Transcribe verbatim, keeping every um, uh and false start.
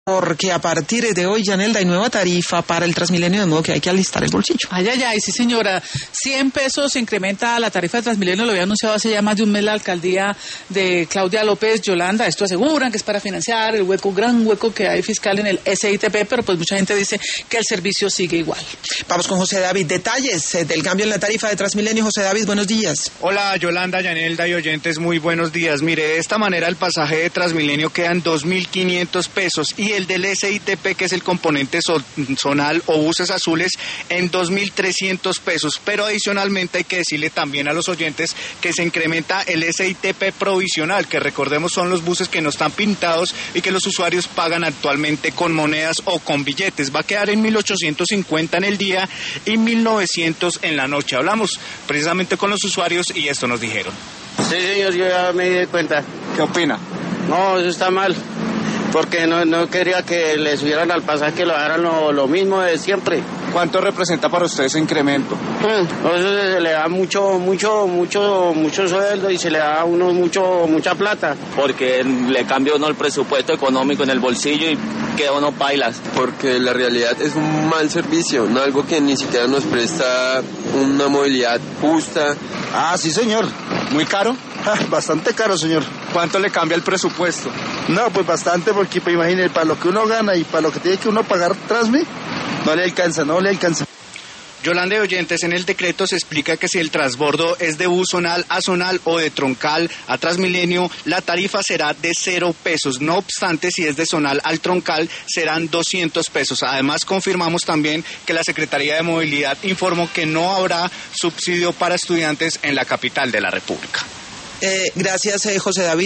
Porque a partir de hoy, Yanelda, hay nueva tarifa para el Transmilenio, de modo que hay que alistar el bolsillo. Ay, ay, ay, sí señora, cien pesos incrementa la tarifa de Transmilenio, lo había anunciado hace ya más de un mes la alcaldía de Claudia López Yolanda. Esto aseguran que es para financiar el hueco, gran hueco que hay fiscal en el S I T P, pero pues mucha gente dice que el servicio sigue igual. Vamos con José David, detalles eh, del cambio en la tarifa de Transmilenio. José David, buenos días. Hola Yolanda, Yanelda y oyentes, muy buenos días. Mire, de esta manera el pasaje de Transmilenio queda en dos mil quinientos pesos y el del S I T P, que es el componente zonal o buses azules, en dos mil trescientos pesos. Pero adicionalmente hay que decirle también a los oyentes que se incrementa el S I T P provisional, que recordemos son los buses que no están pintados y que los usuarios pagan actualmente con monedas o con billetes. Va a quedar en mil ochocientos cincuenta en el día y mil novecientos en la noche. Hablamos precisamente con los usuarios y esto nos dijeron. Sí, señor, yo ya me di cuenta. ¿Qué opina? No, eso está mal, porque no, no quería que le subieran al pasaje, que lo hagan lo, lo mismo de siempre. ¿Cuánto representa para usted ese incremento? Mm, eso se le da mucho, mucho, mucho, mucho sueldo y se le da a uno mucho, mucha plata. Porque le cambia uno el presupuesto económico en el bolsillo y queda uno pailas. Porque la realidad es un mal servicio, no algo que ni siquiera nos presta una movilidad justa. Ah, sí, señor. ¿Muy caro? Ah, bastante caro, señor. ¿Cuánto le cambia el presupuesto? No, pues bastante, porque pues, imagínese, para lo que uno gana y para lo que tiene que uno pagar Transmi, no le alcanza, no le alcanza. Yolanda y oyentes, en el decreto se explica que si el transbordo es de bus zonal a zonal o de troncal a Transmilenio, la tarifa será de cero pesos. No obstante, si es de zonal al troncal, serán doscientos pesos. Además, confirmamos también que la Secretaría de Movilidad informó que no habrá subsidio para estudiantes en la capital de la República. Eh, gracias, eh, José David.